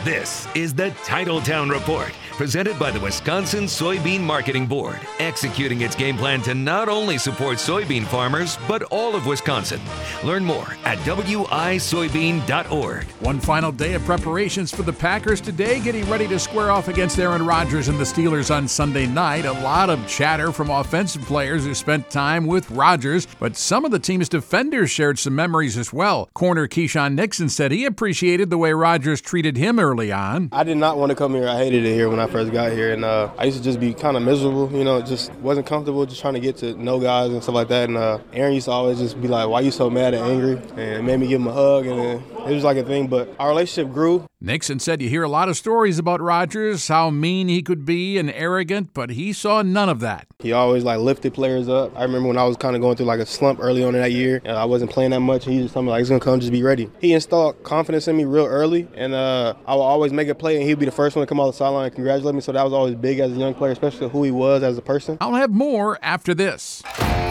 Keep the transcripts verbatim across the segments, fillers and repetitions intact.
This is the Titletown Report, presented by the Wisconsin Soybean Marketing Board, executing its game plan to not only support soybean farmers, but all of Wisconsin. Learn more at W I soybean dot org. One final day of preparations for the Packers today, getting ready to square off against Aaron Rodgers and the Steelers on Sunday night. A lot of chatter from offensive players who spent time with Rodgers, but some of the team's defenders shared some memories as well. Corner Keyshawn Nixon said he appreciated the way Rodgers treated him early on. I did not want to come here. I hated it here when I first got here, and uh, I used to just be kind of miserable, you know, just wasn't comfortable just trying to get to know guys and stuff like that. And uh, Aaron used to always just be like, why you so mad and angry? And it made me give him a hug, and uh, it was like a thing, but our relationship grew. Nixon said you hear a lot of stories about Rodgers, how mean he could be and arrogant, but he saw none of that. He always like lifted players up. I remember when I was kind of going through like a slump early on in that year, and I wasn't playing that much, and he just told me like, he's going to come, just be ready. He installed confidence in me real early, and uh, I would always make a play, and he'd be the first one to come off the sideline and congratulate me, so that was always big as a young player, especially who he was as a person. I'll have more after this.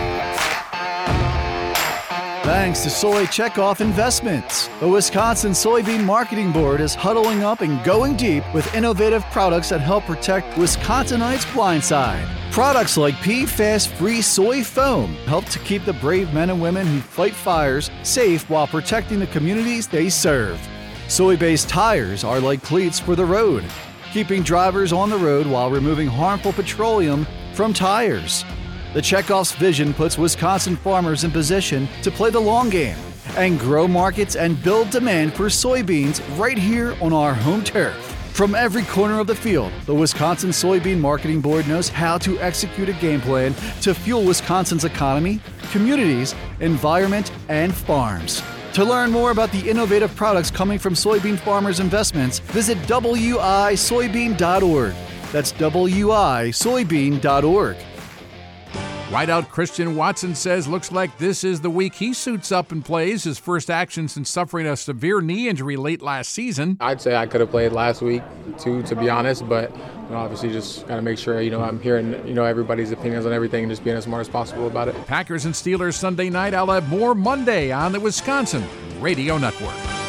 Thanks to Soy Checkoff Investments. The Wisconsin Soybean Marketing Board is huddling up and going deep with innovative products that help protect Wisconsinites' blind side. Products like P FAS-free soy foam help to keep the brave men and women who fight fires safe while protecting the communities they serve. Soy-based tires are like cleats for the road, keeping drivers on the road while removing harmful petroleum from tires. The Checkoff's vision puts Wisconsin farmers in position to play the long game and grow markets and build demand for soybeans right here on our home turf. From every corner of the field, the Wisconsin Soybean Marketing Board knows how to execute a game plan to fuel Wisconsin's economy, communities, environment, and farms. To learn more about the innovative products coming from soybean farmers' investments, visit W I soybean dot org. That's W I soybean dot org. Wideout Christian Watson says looks like this is the week he suits up and plays his first action since suffering a severe knee injury late last season. I'd say I could have played last week too, to be honest, but you know, obviously just got to make sure you know I'm hearing you know everybody's opinions on everything and just being as smart as possible about it. Packers and Steelers Sunday night. I'll have more Monday on the Wisconsin Radio Network.